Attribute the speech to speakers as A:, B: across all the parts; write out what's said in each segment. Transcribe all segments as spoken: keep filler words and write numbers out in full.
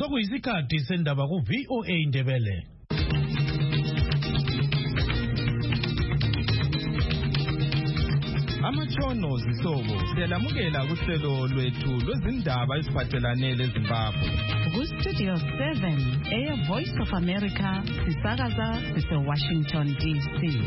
A: Sokuyisikhathi sendaba ku V O A Ndebele.
B: Amatshono zihlobo siyalamukela kuhlelo lwethu lwezindaba eziphathelane leZimbabwe.
C: Ku Studio seven, Air Voice of America, sisakaza sise Washington D C.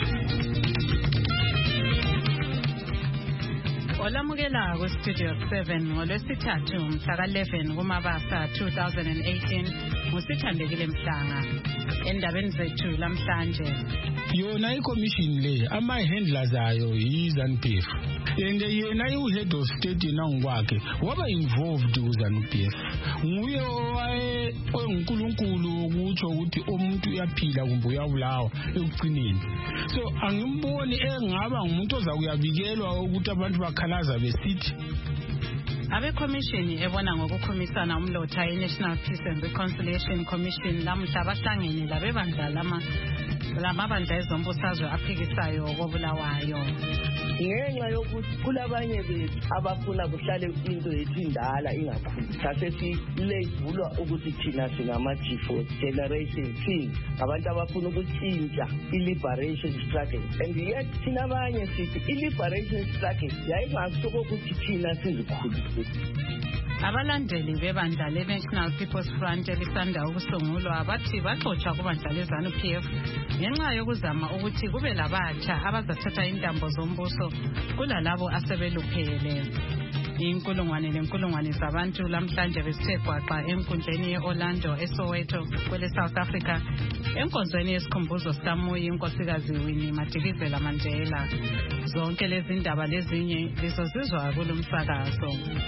C: Olamukela ku Studio seven ngolwesithathu mhla eleven kuMabasa two thousand eighteen ngusithandekile Mhlanga. Endabeni zethu lamhlanje
D: yona iCommission le ama-handlers ayo yi-ZANU-P F and yena i-head of state nangokwakhe waba involved ku-ZANU-P F nguye owaye onkulunkulu ukutsho ukuthi umuntu uyaphila kumbe uyabulawa ekugcineni. So angimboni engaba ngumuntu ozakuyabikelwa ukuthi abantu bakhalaza besithi
C: abekhomishini ebona ngokukhumisana umlotha i-National Peace and Reconciliation Commission lamuhla bahlangene labebandla lama lamabandla ezombusazwe aphikisayo kobulawayo.
E: Ngenxa yokuthi kulabanye bethu abafuna kuhlale into yethu indala ingakhuli sase silebulwa ukuthi thina singama-G four generation thing abantu abafuna ukutshintsha i-liberation struggle, and yet thina abanye sithi i-liberation struggle yayingakusoko ukuthi thina sizikhulise.
C: Abalandeli bebandla le-National People's Front elisanda ukusungulwa bathi baxotsha kubandla le-ZANU-P F ngenxa yokuzama ukuthi kube labatsha abazathatha intambo zombuso kulalabo asebeluphele. Inkulungwane lenkulungwane zabantu lamhlanje besithe gwaqa enkundleni ye-Orlando eSoweto kwele South Africa enkonzweni yesikhumbuzo sikaMuyi inkosikazi Winnie Madikizela Mandela. Zonke lezi ndaba lezinye lizozizwa kulomsakazo.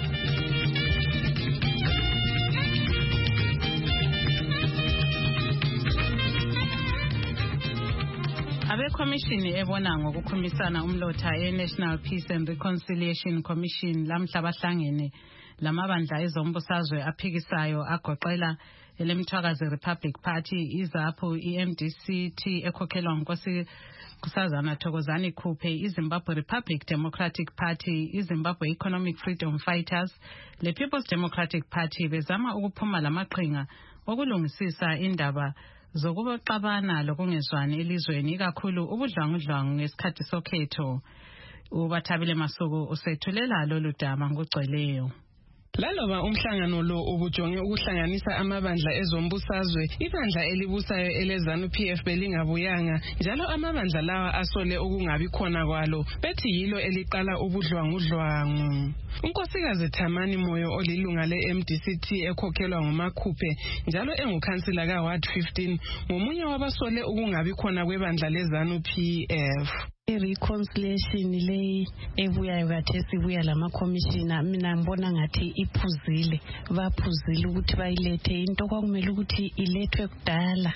C: Abekhomishini ebona ngokukhumisana umlotha e-National Peace and Reconciliation Commission lamhla bahlangene lamabandla ezombusazwe aphikisayo agoqela elemthwakazi Republic Party, iZAPU, i-M D C T ekhokhelwa nguNkosi Kusazana Thokozani Khuphe, iZimbabwe Republic Democratic Party, iZimbabwe Economic Freedom Fighters, le People's Democratic Party bezama ukuphuma lamaqhinga okulungisisa indaba zokuxabana lokungezwani elizweni kakhulu ubudlwangudlwangu ngesikhathi sokhetho. Ubathabile Masuku usethulela lolu daba ngogcweleyo.
F: Laloba umhlangano lo ubujonge ukuhlanganisa amabandla ezombusazwe, ibandla elibusayo ele-ZANU-P F belingabuyanga, njalo amabandla lawa asole ukungabi khona kwalo, bethi yilo eliqala ubudlwangudlwangu. Unkosikazi Thamani Moyo olilunga le-M D C T ekhokhelwa nguMakhuphe njalo engukhansila ka-Ward fifteen ngomunye wabasole ukungabi khona kwebandla le-ZANU-P F.
G: I-reconciliation le ebuyayo kathesi ibuya lama commissioner mina ngibona ngathi iphuzile baphuzile ukuthi bayilethe into kwakumele ukuthi ilethwe kudala.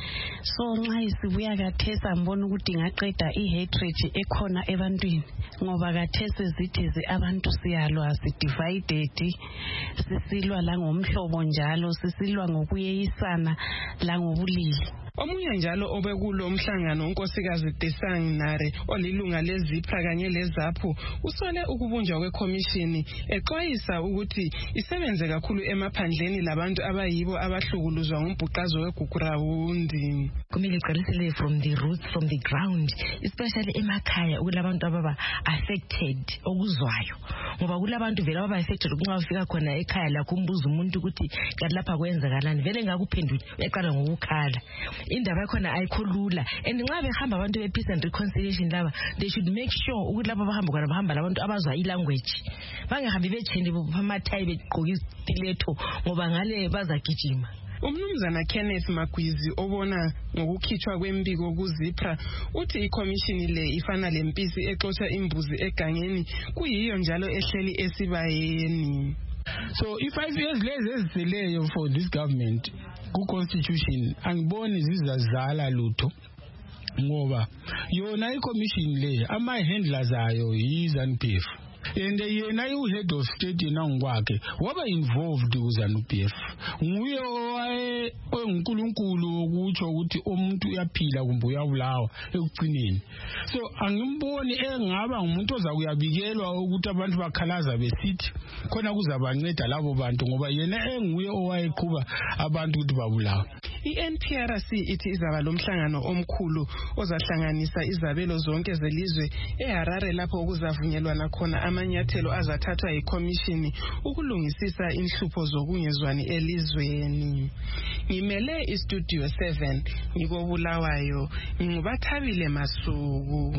G: So nxa isibuya kathesi ngibona ukuthi ingaqeda i-hatred ekhona ebantwini ngoba kathesi zithi abantu siyalwa si-divided, sisilwa la ngomhlobo njalo, sisilwa ngokuyeyisana la ngobulili.
F: Omunye njalo obekulo umhlangano unkosikazi Tesang Nare olilunga leZIPRA kanye leZAPU usole ukubunjwa kwekhomishini exwayisa ukuthi isebenze kakhulu emaphandleni labantu abayibo abahlukuluzwa ngumbhuqazo weGugurawundi.
H: Kumele iqalisele from the roots, from the ground, especially emakhaya ukulabantu ababa affected okuzwayo ngoba kulabantu vele ababa affected kunxa ufika khona ekhaya la kumbuza umuntu ukuthi kanti lapha kwenzakalani vele ngakuphendula eqala ngokukhala. Indaba yakhona ayikhulula, and nxa behamba abantu be-peace and reconciliation laba they should make sure ukuthi lapha bahamba khona bahamba labantu abazwa i-language, bangahambi betshende bamathayi begqoka istiletho ngoba ngale bazagijima.
F: Umnumzana Kenneth Magwizi obona ngokukhitshwa kwembiko kuZIPRA uthi ikhomishini le ifana lempisi exotsha imbuzi egangeni kuyiyo njalo ehleli esibayeni.
D: So i-five years lezi eziseleyo for this government ku-constitution angiboni zizazala lutho ngoba yona i-commission le ama-handlers ayo yi-ZANU-P F and yena u-head of state nangikwakhe waba involved kuZANU-P F. Nguye owaye onkulunkulu ukutsho ukuthi umuntu uyaphila kumbe uyabulawa ekugcineni. So angimboni engaba ngumuntu ozakuyabikelwa ukuthi abantu bakhalaza besithi khona kuzabanceda labo bantu ngoba yena enguye owayeqhuba abantu ukuthi babulawa.
F: I-N P R C ithi izaba lomhlangano omkhulu ozahlanganisa izabelo zonke zelizwe eHarare lapho okuzavunyelwana khona amanyathelo azathathwa yikhomishini ukulungisisa inhlupho zokungezwani elizweni. Ngimele iStudio seven ngikobulawayo ngubathabile Masuku.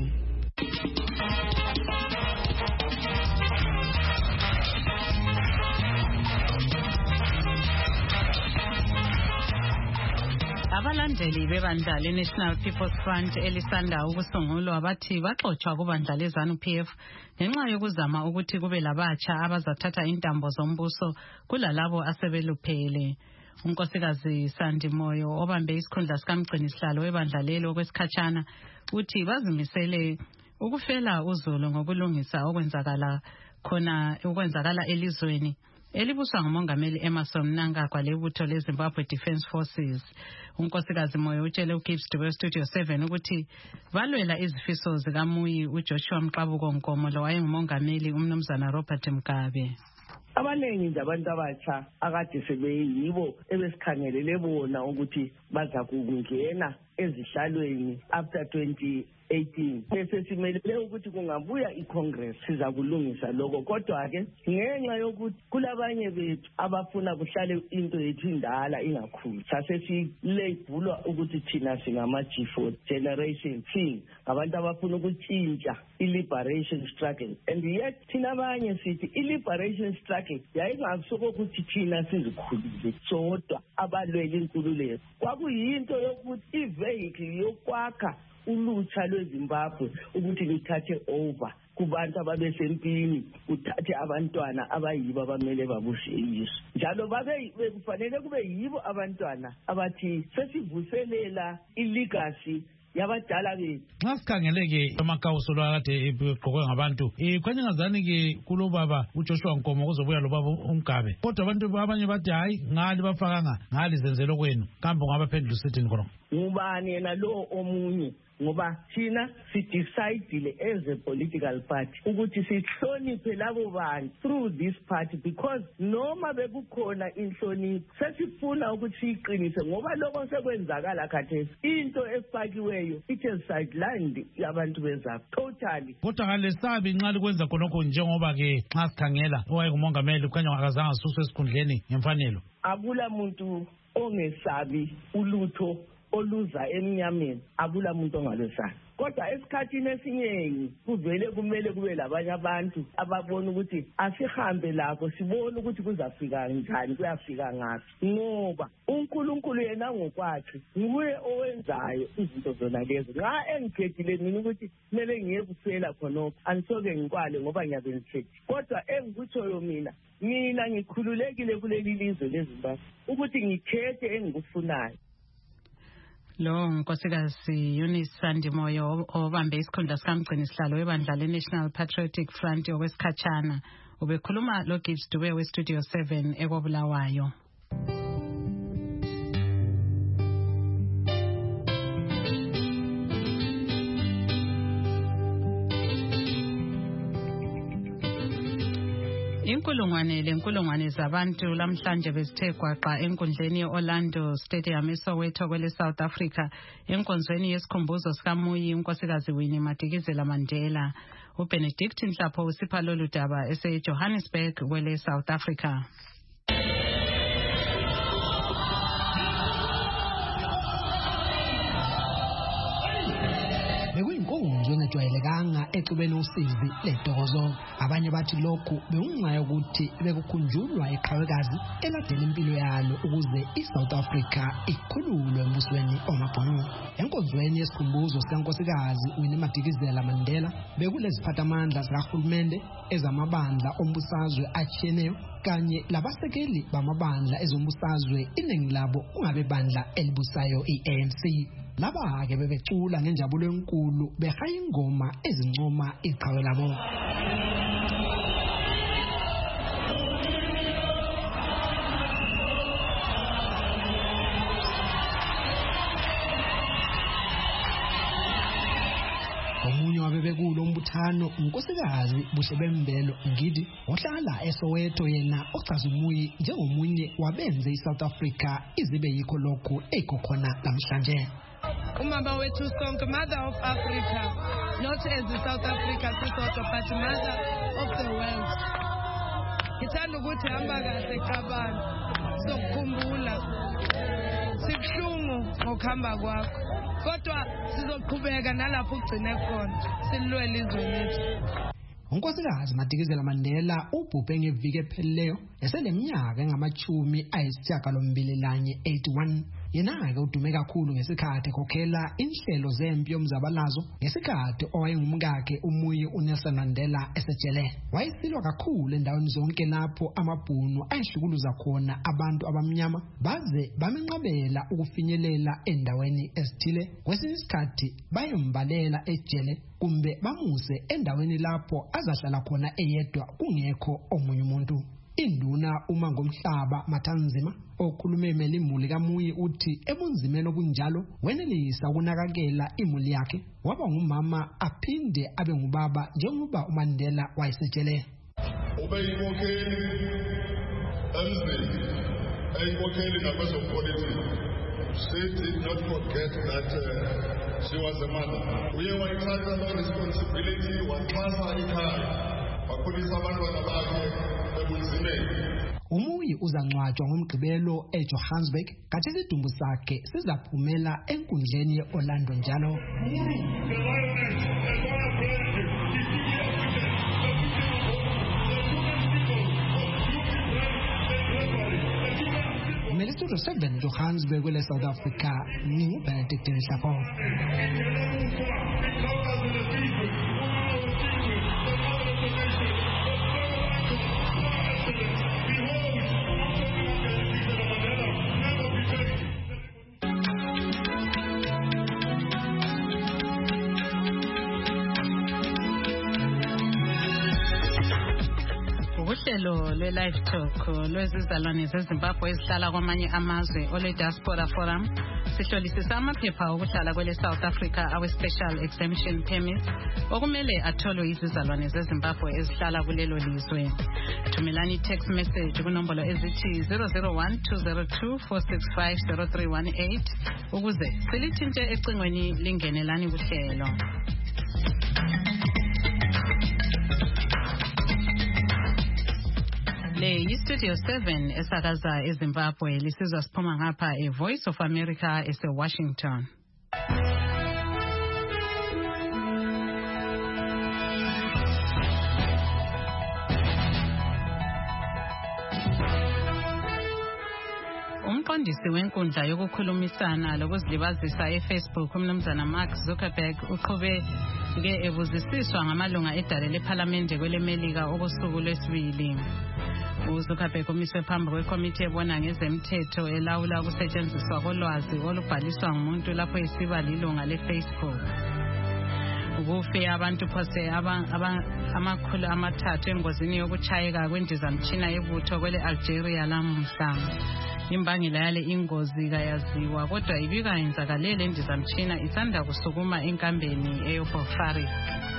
C: Abalandeli bebandla le-National People's Front elisanda ukusungulwa bathi baxoxwa kubandla le-ZANU-P F ngenxa yokuzama ukuthi kube labatsha abazathatha intambo zombuso kulalabo asebeluphele. Unkosikazi Sandi Moyo obambe isikhundla sikamgcinisihlalo webandla lelo kwesikhatshana uthi bazimisele ukufela uzulu ngokulungisa okwenzakala khona ukwenzakala elizweni elibuswa ngumongameli Emmerson Mnangagwa lebutho leZimbabwe Defence Forces. Unkosikazi Moyo utshele uGibbs Studio seven ukuthi balwela izifiso zikaMuyi uJoshua Mqabuko Nkomo lo wayengumongameli umnumzana Robert Mugabe.
E: Abanengi nje abantu abatsha akade sebeyibo ebesikhangelele bona ukuthi baza kungena ezihlalweni after twenty eighteen. Bese simelele ukuthi kungabuya iCongress siza kulungisa lokho kodwa ke ngenxa yokuthi kulabanye bethu abafuna kuhlale into yethu indala ingakhulu. Sase silebhulwa ukuthi thina singama G four generation thing abantu abafuna ukutshintsha i-liberation struggle, and yet thina abanye sithi i-liberation struggle yayingakusoko ukuthi thina sizikhulile sodwa abalwela inkululeko. Kwakuyinto yokuthi ivehicle yokwakha ulutsha lweZimbabwe ukuthi lithathe over kubantu ababesempini uthathe abantwana abayibo abamele babushe izwe njalo babe kufanele kube yibo abantwana abathi sesivuselela ilegacy yabadala bethu.
A: Nxa sikhangeleke amakawuso lwakade egqokwe ngabantu ikhanye ngazani ke kulo baba uJoshua Nkomo kuzobuya lo baba uMgabe, kodwa abantu abanye bathi hayi ngali bafakanga ngali zenzelo kwenu kambe ngabaphendula usithini khona?
E: Ngubani yena lo omunye ngoba thina sidecide as a political party ukuthi sihloniphe labo bantu through this party, because noma bekukhona inhlonipho sesifuna ukuthi siqinise ngoba lokho sekwenzakala khathesi into efakiweyo ithe sidelined yabantu bezapho totally.
A: Kodwa ngalesabi nxa likwenza khonokho njengoba ke nxa sikhangela owayengumongameli kukhanya akazange asuswe esikhundleni ngemfanelo.
E: Akula muntu ongesabi ulutho oluza emnyameni, akula muntu ongalesana. Kodwa esikhathini esiningi kuvele kumele kube labanye abantu ababona ukuthi asihambe lakho sibone ukuthi kuzafika njani kuyafika ngaphi, ngoba uNkulunkulu yena ngokwakhe nguye owenzayo izinto zona lezo. Nxa engikhethile mina ukuthi kumele ngiye kuphela khonokho anisoke ngikwale ngoba ngiyabengithethi, kodwa engikutshoyo mina mina ngikhululekile kuleli lizwe leZimbabwe ukuthi ngikhethe engikufunayo.
C: Lo nkosikazi Eunice Sandi Moyo obambe isikhundla sikamgcinisihlalo webandla le-National Patriotic Front okwesikhatshana ubekhuluma lo Gibbs Dube weStudio seven ekobulawayo. Inkulungwane lenkulungwane zabantu lamhlanje bezithe gwaqa enkundleni ye-Orlando Stadium eSoweto kwele South Africa enkonzweni yesikhumbuzo sikaMuyi unkosikazi Winnie Madikizela Mandela. uBenedict Nhlapho usipha lolu daba eseJohannesburg kwele South Africa.
I: Bekuyinkonzo engejwayelekanga exubeni usizi ledokozo. Abanye bathi lokhu bekungayo ukuthi bekukhunjulwa eqhawekazi eladela impilo yalo ukuze iSouth Africa ikhululwe embusweni omabhunu. Enkonzweni yesikhumbuzo sikankosikazi Winnie Madikizela Mandela bekuleziphathamandla zikahulumende ezamabandla ombusazwe atshiyeneyo kanye labasekeli bamabandla ezombusazwe iningi labo ungabe bandla elibusayo i-A N C. Laba ke bebecula ngenjabulo enkulu behaya ingoma ezincoma iqhawe labo. kulo mbuthano unkosikazi Bushebembelo Ngidi ohlala eSoweto yena ochaza uMuyi njengomunye wabenze iSouth Africa izibe yikho lokho ekokhona namhlanje.
F: Umama wethu sonke, mother of Africa, not as the South Africa sisodwa but mother of the world. Ngithanda ukuthi hamba kahle Qabana sokukhumbula sikuhlungu ngokuhamba kwakho, kodwa sizoqhubeka nalapho ugcine khona silwele izwe lethu.
I: Unkosikazi Madikizela Mandela ubhubhe ngeviki ephelileyo eseneminyaka engamachumi ayisishiyagalombili nanye eighty-one. Yena-ke udume kakhulu ngesikhathi ekhokhela inhlelo zempi yomzabalazo ngesikhathi owayengumkakhe uMuyi uNelson Mandela esejele. Wayesilwa kakhulu endaweni zonke lapho amabhunu ayehlukuluza khona abantu abamnyama baze bamenqabela ukufinyelela endaweni ezithile. Kwesinye isikhathi bayembalela ejele kumbe bamuse endaweni lapho azahlala khona eyedwa kungekho omunye umuntu. Induna uma ngomhlaba Mathanzima okhulume emelimuli kaMuyi uthi ebunzimeni obunjalo wenelisa ukunakakela imuli yakhe waba ngumama aphinde abe ngubaba njengoba uMandela wayesejele.
J: Ubeyimokheli emzini eyimokheli nabezopolitiki. She did not forget that uh, she was a mother. Uye wayithatha lo responsibility waxhasa ikhaya wakhulisa abantwana bakhe ebunzimeni.
I: uMuyi uzangcwatshwa ngoMgqibelo eJohannesburg kanti isidumbu sakhe sizaphumela enkundleni yeOrlando njalo. Melitudo seven Johannesburg kwele South Africa ninguBenedict Nhlapho.
C: Uhlelo lwe-Live Talk lwezizalwane zeZimbabwe ezihlala kwamanye amazwe ole Diaspora Forum sihlolisisa amaphepha okuhlala kwele South Africa awe-Special Exemption Permit okumele atholwe izizalwane zeZimbabwe ezihlala kulelo lizwe. Thumelani text message kunombolo ezithi zero zero one two zero two four six five zero three one eight ukuze silithinte ecingweni lingenelani kuhlelo. Le yiStudio seven esakaza eZimbabwe lisizwa siphuma ngapha eVoice of America ese-Washington. Umqondisi wenkundla yokukhulumisana lokuzilibazisa eFacebook umnumzana Mark Zuckerberg uqhube ke ebuzisiswa ngamalunga edale leParliament kwelemelika okosuku lwesibili. uZuckerberg umiswe phambi kwekomiti ebona ngezemthetho elawula ukusetshenziswa kolwazi olubhaliswa ngumuntu lapho esiba lilunga leFacebook. Ukufe abantu phose amakhulu amathathu engozini yokutshayeka kwendizamtshina yebutho kwele Algeria lamuhla. Imbangela yale ingozi kayaziwa kodwa ibika yenzakalele indizamtshina isanda kusukuma enkambeni eyoBofaris.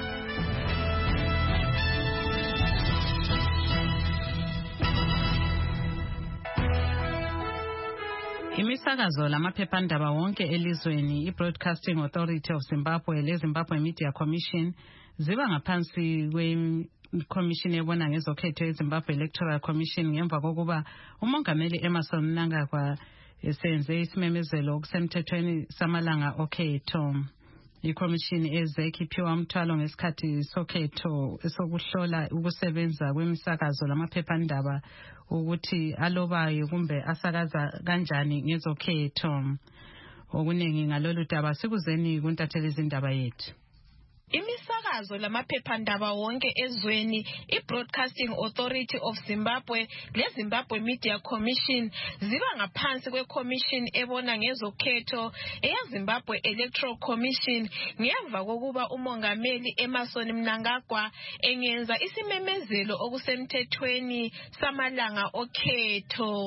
C: Imisakazo lamaphephandaba wonke elizweni iBroadcasting Authority of Zimbabwe leZimbabwe Media Commission ziba ngaphansi kweCommission ebona ngezokhetho eZimbabwe Electoral Commission ngemva kokuba umongameli Emmerson Mnangagwa esenze isimemezelo okusemthethweni samalanga okhetho. ICommission ezekhiphiwa umthwalo ngesikhathi sokhetho esokuhlola ukusebenza kwemisakazo lamaphephandaba ukuthi alobayo kumbe asakaza kanjani ngezokhetho. Okuningi ngalolu daba sikuzeni kuntatheli izindaba yethu.
K: Imisakazo lamaphephandaba wonke ezweni iBroadcasting Authority of Zimbabwe leZimbabwe Media Commission ziba ngaphansi kweCommission ebona ngezokhetho eyaZimbabwe Electoral Commission ngemva kokuba umongameli Emmerson Mnangagwa engenza isimemezelo okusemthethweni samalanga okhetho.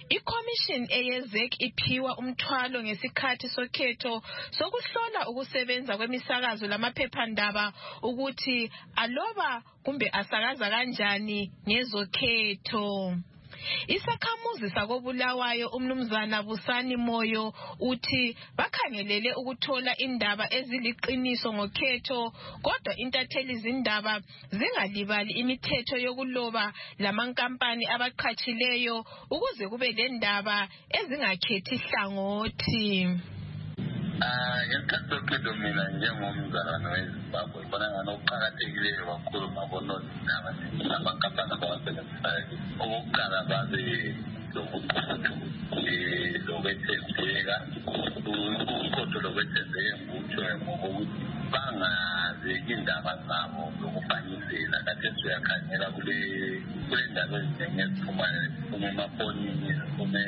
K: iCommission eyezek iphiwa umthwalo ngesikhathi sokhetho sokuhlola ukusebenza kwemisakazo lamaphephandaba ukuthi aloba kumbe asakaza kanjani ngezokhetho. Isakhamuzi sakobulawayo umnumzana Busani Moyo uthi bakhangelele ukuthola indaba eziliqiniso ngokhetho, kodwa intatheli izindaba zingalibali imithetho yokuloba lamankampani abaqhatshileyo ukuze kube lendaba ezingakhethi hlangothi.
L: Ah, ngesikhathi sokhetho mina njengomzalwane weZimbabwe ngibona ngani okuqakathekileyo kakhulu ngabononi namankampani abawasebenzisayo. Okokuqala babe lobuqotho lokwethembeka, uqotho lokwethembeka ngutsho ngokuthi bangazeki indaba zabo zokufanisela. Kade siyakhangela kule kule ndaba eziningi eziphumayo ziphume emafonini, ziphume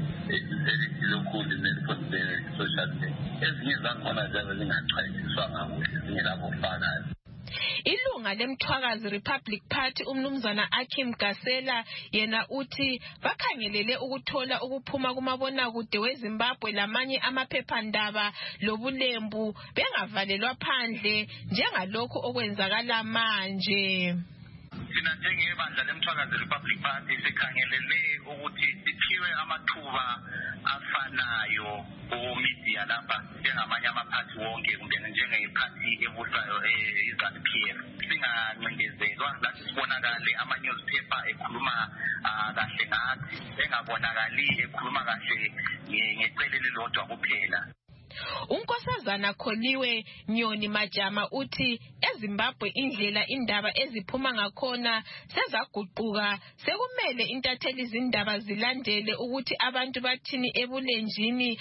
L: lokhulu nezifundele social media. Ezinye zakhona nje zingachayiswa ngakuhle, zingelabofakazi.
K: Ilunga lemthwakazi Republic Party umnumzana Akim Gasela yena uthi bakhangelele ukuthola ukuphuma kumabona kude weZimbabwe lamanye amaphephandaba lobulembu bengavalelwa phandle njengalokho okwenzakala manje.
L: Sina njengebandla lemthwakazi Republic Party sikhangelele ukuthi siphiwe amathuba afanayo ku-media lapha njengamanye amaphathi wonke kumbe njengephathi ebusayo iZANU-P F. Singancindezelwa lathi sibonakale ama-newspaper ekhuluma kahle ngathi, engabonakali ekhuluma kahle ngecele lilodwa kuphela.
K: Unkosazana Kholiwe Nyoni Majama uthi eZimbabwe indlela indaba eziphuma ngakhona sezaguquka, sekumele intatheli izindaba zilandele ukuthi abantu bathini ebulenjini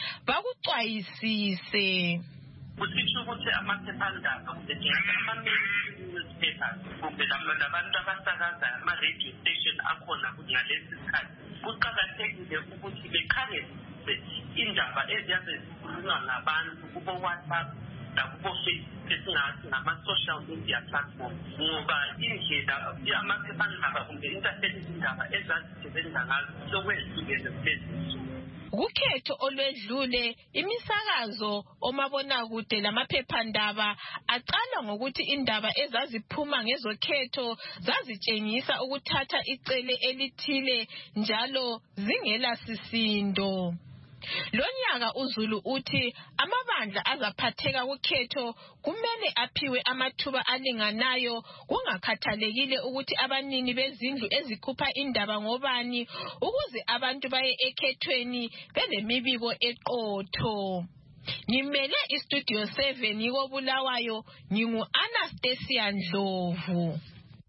K: bakucwayisise.
M: Kusitsho ukuthi amaphephandaba kudingeka ama-newspapers kumbe labantu abasakaza ama-radio station akhona ngalesi sikhathi. Kuqakathekile ukuthi bekhangele indaba eziyabe zikhulunywa ngabantu kubo WhatsApp nakubo Facebook esingathi ngama-social media platform, ngoba indlela amaphephandaba kumbe intatheli izindaba ezazisebenza ngazo sokwehlukene kulezi.
K: Ukhetho olwedlule imisakazo omabonakude lamaphephandaba aqala ngokuthi indaba ezaziphuma ngezokhetho zazitshengisa ukuthatha icele elithile njalo zingela sisindo. Lonyaka uZulu uthi amabandla azaphatheka ukhetho kumele aphiwe amathuba alinganayo, kungakhathalekile ukuthi abanini bezindlu ezikhupha indaba ngobani, ukuze abantu baye ekhethweni benemibiko eqotho. Ngimele iStudio seven yikobulawayo, ngingu Anastasia Ndlovu.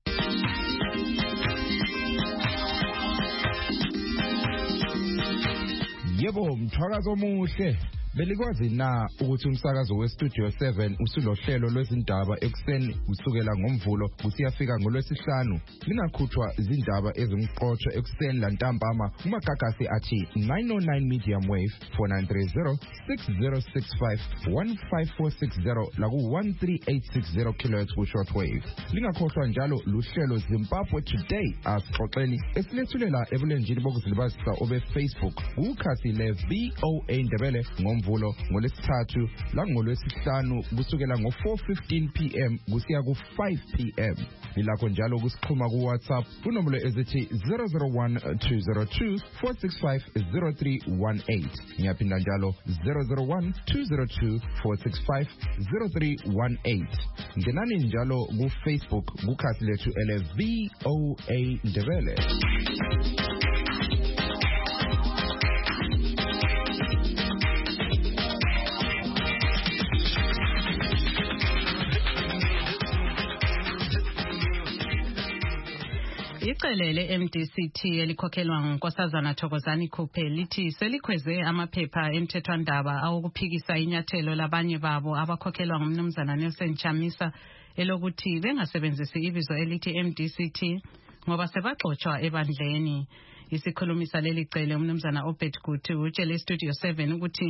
N: Yebo, mthwakazo omuhle. Belikwazi na ukuthi umsakazo weStudio seven usulohlelo lwezindaba ekseni kusukela ngomvulo kusiyafika ngolwesihlanu. Lingakhuthwa izindaba ezimqotho ekseni lantambama kumagagasi athi nine oh nine medium wave four nine three zero six zero six five one five four six zero laku one three eight six zero kilohertz ku shortwave. Lingakhohlwa njalo luhlelo Zimbabwe Today asixoxeni esilethulela ebulenjini bokuzilibazisa obe Facebook ukhasi le V O A Ndebele ngomvulo ngolesithathu la ngolwesihlanu kusukela ngo four fifteen p m kusiya ku five p m Ilakho njalo kusixhuma ku WhatsApp kunombolo ezithi zero zero one two zero two four six five zero three one eight. Ngiyaphinda njalo zero zero one two zero two four six five zero three one eight. Ngenani njalo ku Facebook kukhasi lethu ele V O A Ndebele.
C: Icele le-M D C T elikhokhelwa ngunkosazana Thokozani Khuphe lithi selikhweze amaphepha emthethwandaba awokuphikisa inyathelo labanye babo abakhokhelwa ngumnumzana Nelson Chamisa elokuthi bengasebenzisi ibizo elithi M D C T ngoba sebaxotshwa ebandleni. Isikhulumisa leli cele umnumzana Obed Guti utshele iStudio seven ukuthi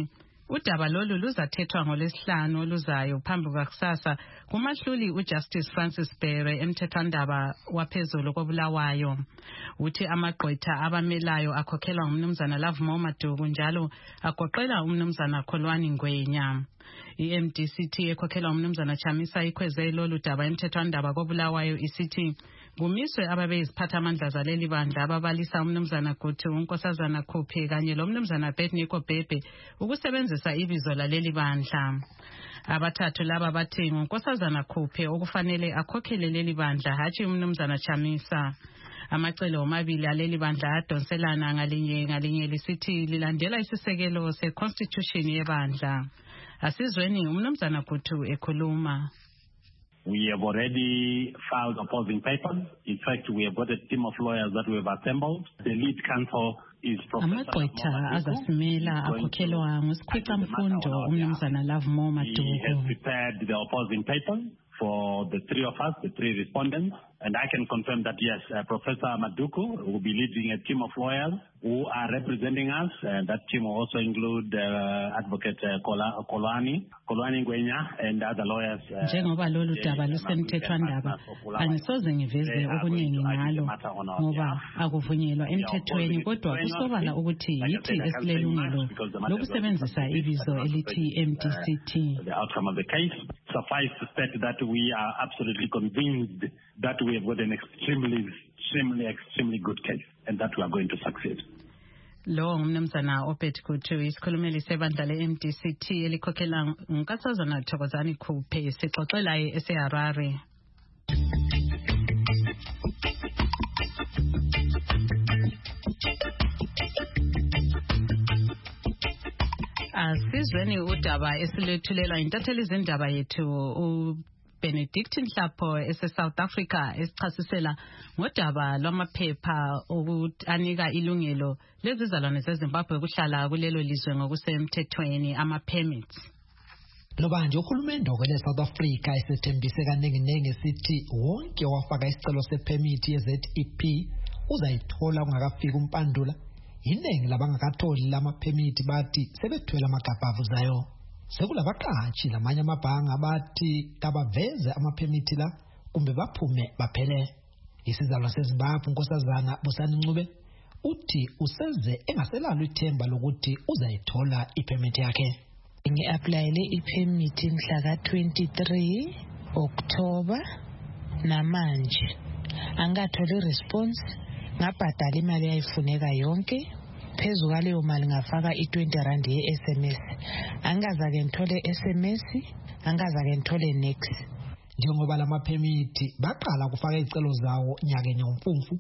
C: Udaba lolu luzathethwa ngolesihlanu oluzayo phambi kwakusasa kumahluli uJustice Francis Bere emthethwandaba waphezulu koBulawayo. Uthi amagqwetha abamelayo akhokhelwa ngumnumzana Lovemore Maduku njalo agoqela umnumzana Kholwani Ngwenya. I-M D C T ekhokhelwa umnumzana Chamisa ikhweze lolu daba emthethwandaba koBulawayo isithi kumiswe ababeyiziphathamandla zaleli bandla ababalisa umnumzana Gutu, unkosazana Khuphe kanye lomnumzana Betniko Bebe ukusebenzisa ibizo laleli bandla. Abathathu laba bathi unkosazana Khuphe okufanele akhokhele leli bandla hatshi umnumzana Chamisa. Amacelo omabili aleli bandla adonselana ngalinye ngalinye lisithi lilandela isisekelo se-constitution yebandla. Asizweni umnumzana Gutu ekhuluma.
O: We have already filed opposing papers. In fact, we have got a team of lawyers that we have assembled. The lead counsel is Professor
C: Amagqwetha azasimela akhokhelwa ngusikhwicamfundo umnumzana Lovemore Maduku.
O: He has prepared the opposing papers for the three of us, the three respondents. And I can confirm that, yes, uh, Professor Maduku will be leading a team of lawyers who are representing us. And that team will also include uh, Advocate uh, Kholwani, Kholwani Ngwenya, and other lawyers.
C: Njengoba lolu daba lusemthethwandaba angisoze ngiveze okuningi ngalo ngoba akuvunyelwa emthethweni kodwa kusobala ukuthi yithi esilelungelo lokusebenzisa ibizo elithi M D C T.
O: The outcome of the case suffice to state that we are absolutely convinced that we have got an extremely, extremely, extremely good case and that we are going to succeed.
C: Lo umnumzana Obed Gutu isikhulumeli sebandla le-M D C T elikhokhela unkosazana Thokozani Khuphe sixoxela eseHarare. Asizweni udaba esilethulelwa intatheli zindaba yethu Benedict Nhlapho ese South Africa esichasisela ngodaba lwamaphepha okuanika ilungelo lezizalwane zeZimbabwe ukuhlala kulelo lizwe ngokusemthethweni ama permits.
I: Loba nje uhulumende kwele South Africa esethembise kaningi sithi wonke wafaka isicelo sepermit ye-Z E P uzayithola ungakafika umpandula. Iningi labangakatholi lama permit bathi sebethwele amagabha avuzayo. Sekulabaqhatshi lamanye amabhanga bathi kabaveze amaphemithi la kumbe baphume baphele. Isizalwa seZimbabwe unkosazana Busani Ncube uthi useze engaselalo ithemba lokuthi uzayithola iphemithi yakhe.
P: Ngi-applyele iphemithi mhla ka twenty-three October namanje angatholi response, ngabhadala imali yayifuneka yonke. Phezu kwaleyo mali ngafaka i-twenty rand ye-S M S. Angazake ngithole S M S, angazake ngithole next.
I: Njengoba lamaphemithi baqala kufaka izicelo zawo nyakeni ngoMfumfu,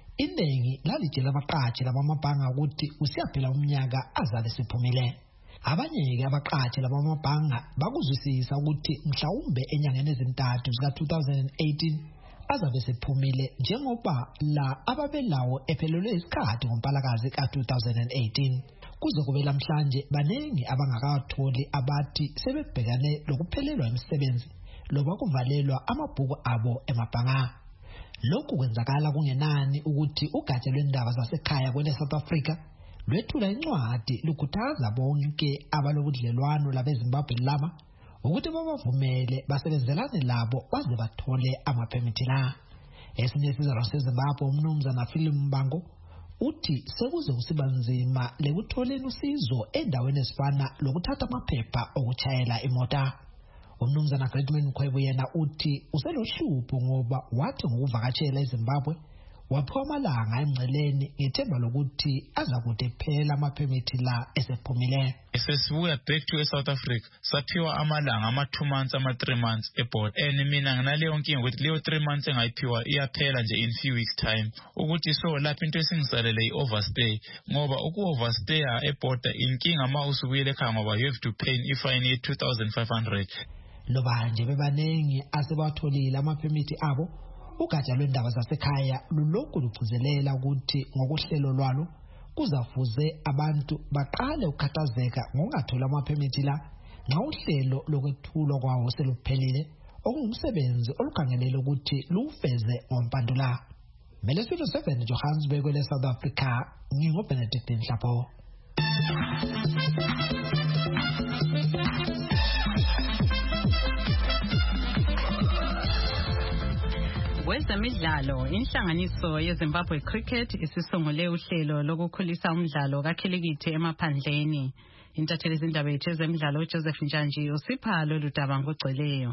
I: iningi lalitshela abaqhatshi labamabhanga ukuthi usiyaphela umnyaka azale siphumile. Abanye-ke abaqhatshi labamabhanga bakuzwisisa ukuthi mhlawumbe enyangeni ezintathu zika two thousand eighteen azabe sephumile njengoba la ababelawo ephelelwe isikhathi ngoMpalakazi ka two thousand eighteen. Kuze kube namhlanje baningi abangakatholi abathi sebebhekane lokuphelelwa imisebenzi loba kuvalelwa amabhuku abo emabhanga. Lokhu kwenzakala kungenani ukuthi ugatsha lwendaba zasekhaya kwele South Africa lwethula incwadi lukhuthaza bonke abalobudlelwano labeZimbabwe laba ukuthi babavumele basebenzelane labo baze bathole amaphemithi la. Esinye isizalwa seZimbabwe umnumzana Philip Mbango uthi sekuze kusiba nzima lekutholeni usizo endaweni ezifana lokuthatha amaphepha okuchayela imota. Umnumzana Gretman Mkhwebo yena uthi uselohlupho ngoba wathi ngokuvakatshela eZimbabwe waphiwa amalanga emngceleni ngethemba lokuthi azakude phela amaphemithi la esephumile.
Q: Sesibuya back to South Africa saphiwa amalanga ama two months ama three months eboard, and mina nginaleyo nkinga ukuthi leyo three months engayiphiwa iyaphela nje in few weeks time, ukuthi so lapho into esingisalele i-overstay ngoba uku-overstay eborder inkinga uma usubuyele ekhaya ngoba you have to pay ifine ye two thousand five hundred.
I: Loba nje bebanengi asebatholile amaphemithi abo, ugatsha lwendaba zasekhaya lulokhu lugcizelela ukuthi ngokuhlelo lwalo kuzafuze abantu baqale ukukhathazeka ngokungathola amaphemithi la nxa uhlelo lokwethulwa kwawo seluphelile, okungumsebenzi olukhangelele ukuthi lufeze ngompandula. Melesito seven Johannesburg kwele South Africa, ngingo Benedict Nhlapho.
C: Kwezemidlalo, inhlanganiso yeZimbabwe Cricket isisungule uhlelo lokukhulisa umdlalo kakhilikithi emaphandleni. Intatheli izindaba yethu ezemidlalo Joseph Njanji usipha lolu daba ngogcweleyo.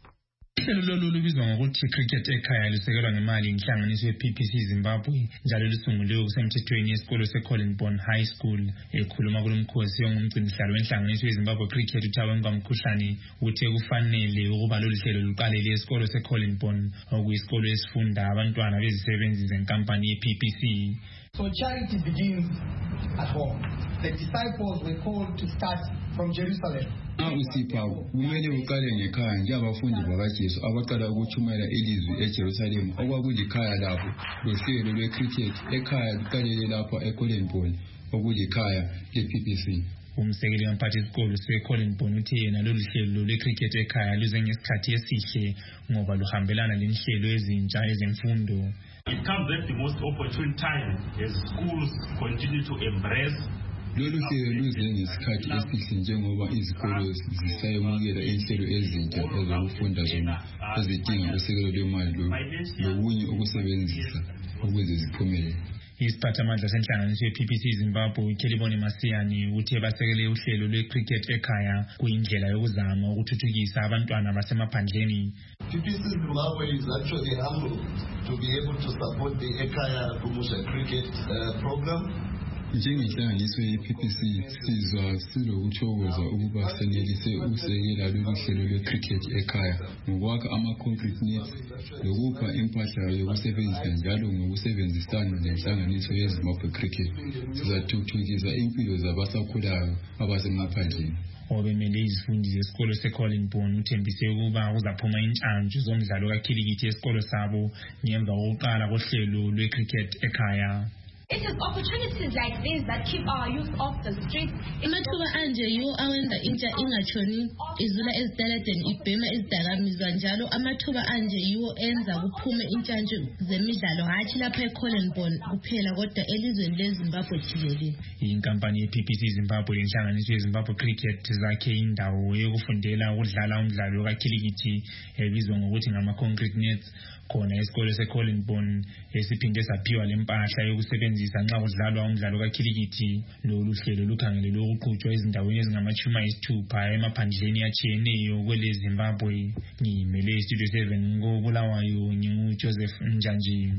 R: Uhlelo lolu lubizwa ngokuthi Cricket ekhaya lusekelwa ngemali inhlanganiso ye-P P C Zimbabwe njalo lusunguliwe kusemthethweni yesikolo se-Collinborn High School. Ekhuluma kulomkhosi ongumgcinisihlalo wenhlanganiso yeZimbabwe Cricket uThabo Ngamkhuhlane uthe kufanele ukuba lolu hlelo luqalele esikolo se-Collinborn okuyisikolo esifunda abantwana bezisebenzi zenkampani ye-P P C.
S: So charity begins at home. The disciples were called to start from Jerusalem.
T: Usipha kumele uqale ngekhaya njengabafundi bakaJesu abaqala ukuthumela ilizwi eJerusalem okwakulikhaya lapho lohlelo lwe-cricket ekhaya luqalele lapha eCollinborn okulikhaya le-P P C.
R: Umsekeli wamphathisikolo se-Collinborn uthe yena lolu hlelo lwe-cricket ekhaya luze ngesikhathi esihle ngoba luhambelana lenhlelo ezintsha ezemfundo.
U: It comes at the most opportune time as schools continue to embrace
T: lolu hlelo luze ngesikhathi esihle njengoba izikolo zisayemukela inhlelo ezintsha ezokufunda zona ezidinga usekelo lwemali lokunye ukusebenzisa ukuze ziphumelele.
R: Isiphathamandla senhlanganiso ye-P P C Zimbabwe uKelibone Masiyane uthe basekele uhlelo lwe-cricket ekhaya kuyindlela yokuzama ukuthuthukisa abantwana basemaphandleni.
J: P P C Zimbabwe is actually humbled to be able to support the Ekhaya Kumusha cricket uh, program.
T: Njengenhlanganiso ye-P P C sizwa silokuthokoza ukuba senelise ukusekela lolu hlelo lwe-cricket ekhaya ngokwakha ama-concrete nets lokupha impahla yokusebenzisa njalo ngokusebenzisana nenhlanganiso yeZimbabwe Cricket sizathuthukisa impilo zabasakhulayo abasemaphandleni.
R: Obemele izifundi zesikolo se-Collinborn uthembise ukuba kuzaphuma intshantshu zomdlalo kakhilikithi esikolo sabo ngemva kokuqala kohlelo lwe-cricket ekhaya.
V: It is opportunities like these that keep our youth off the streets.
W: Amathuba anje yiwo awenza intsha ingachoni izula ezitaladeni ibhema izidakamizwa njalo amathuba anje yiwo enza kuphume intshantshu zemidlalo hathi lapha eCollinborn kuphela kodwa elizweni leZimbabwe jikelele.
R: Inkampani ye-P P C Zimbabwe lenhlanganiso yeZimbabwe Cricket zakhe indawo yokufundela ukudlala umdlalo kakhilikithi ebizwa ngokuthi ngama-concrete nets khona esikolo se-Collinborn esiphinde saphiwa lempahla yokusebenzisa nxa kudlalwa umdlalo kakhilikithi. Lolu hlelo lukhangelelwe ukuqhutshwa ezindaweni ezingamashumi ayisithupha emaphandleni atshiyeneyo kwele Zimbabwe. Ngimele iStudio seven koBulawayo nginguJoseph Njanji.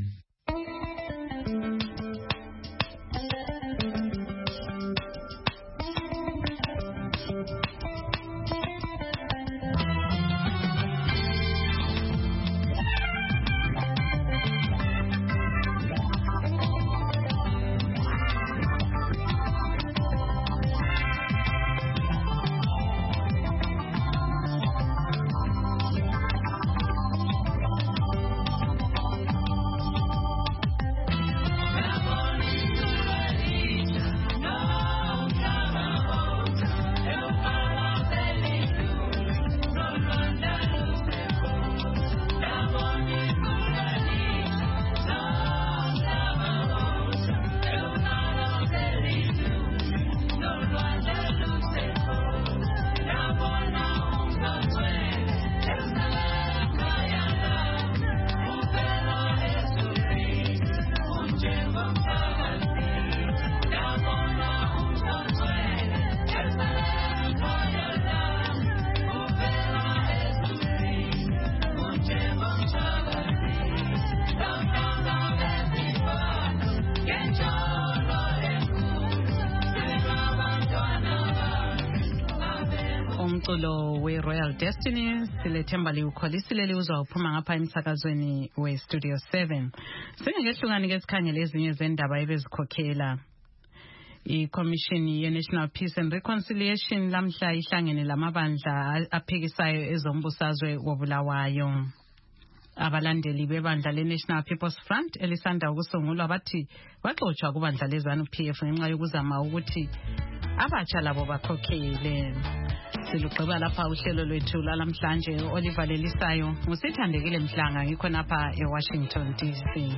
C: umculo we-Royal Destiny silethemba liwukholisile liwuzwa uphuma ngapha emsakazweni we-Studio seven. Singekehlukani ke sikhangele ezinye zendaba ebezikhokhela. I-Commission ye-National Peace and Reconciliation lamhla ihlangene lamabandla aphikisayo ezombusazwe wobulawayo. Abalandeli bebandla le-National People's Front elisanda ukusungulwa bathi baxotsha kubandla le-ZANU-P F ngenxa yokuzama ukuthi abatsha labo bakhokhele. Silugqiba lapha uhlelo lwethu lalamhlanje Oliver Lelisayo ngusithandekile Mhlanga ngikho napha eWashington D C.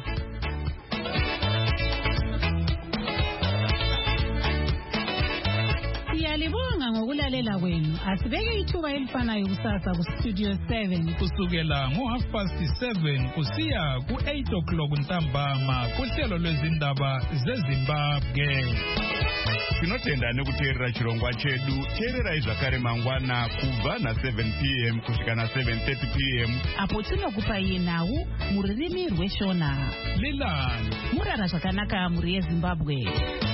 C: Siyalibonga ngokulalela kwenu. Asibeke ithuba elifanayo kusasa ku Studio seven.
B: Kusukela ngo half past seven kusiya ku eight o'clock ntambama kuhlelo lwezindaba zeZimbabwe.
G: Tinotenda nekuteerera chirongwa chedu. Teererai zvakare mangwana kubva na seven p m kusvika na seven thirty p m
H: apo tinokupai nhau mururimi rweshona.
B: Lilani
H: murara zvakanaka muri yeZimbabwe.